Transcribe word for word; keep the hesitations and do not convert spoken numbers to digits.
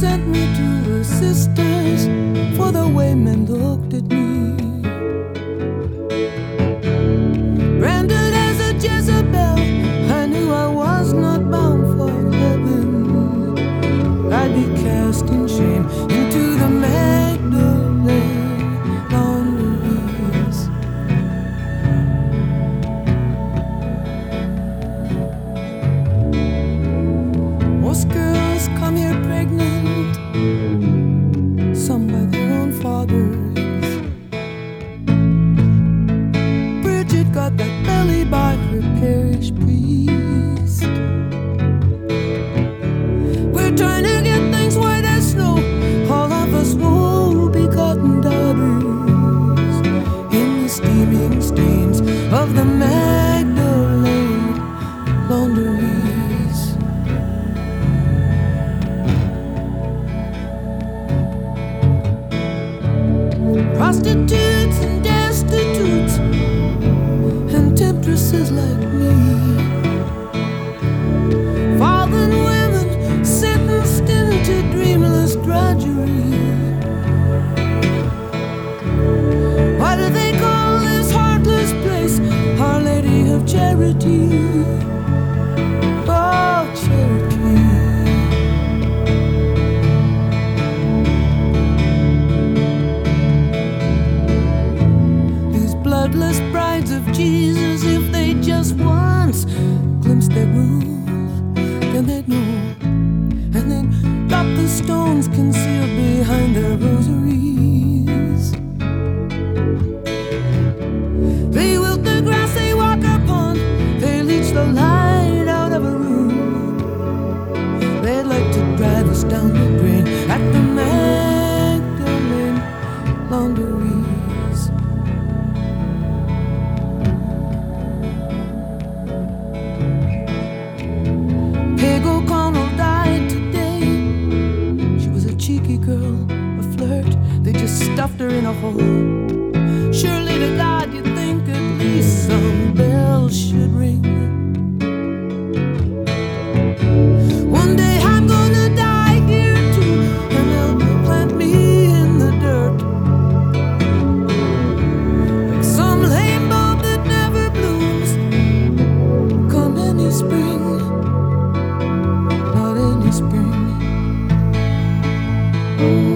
sent me to the sisters for the way men looked at me. Branded as a Jezebel, I knew I was not bound for heaven. I'd be cast in shame into the Magdalene laundries. Most girls come here pregnant, some by their own fathers. Bridget got that belly by her parish priest. We're trying to get things white as snow. All of us will be begotten daughters in the steaming stains of the Magdalene laundries. Prostitutes and destitutes and temptresses like me, fallen women sentenced into dreamless drudgery. Why do they call this heartless place Our Lady of Charity? Oh, Charity. Bloodless brides of Jesus, if they just once glimpsed their room, then they'd know, and then drop the stones concealed behind their rosaries. They wilt the grass they walk upon, they leech the light out of a room. They'd like to drive us down the drain at the Magdalene laundries. They just stuffed her in a hole. Surely to God you'd think at least some bells should ring. One day I'm gonna die here too, and they'll plant me in the dirt like some lame bulb that never blooms. Come any spring, not any spring.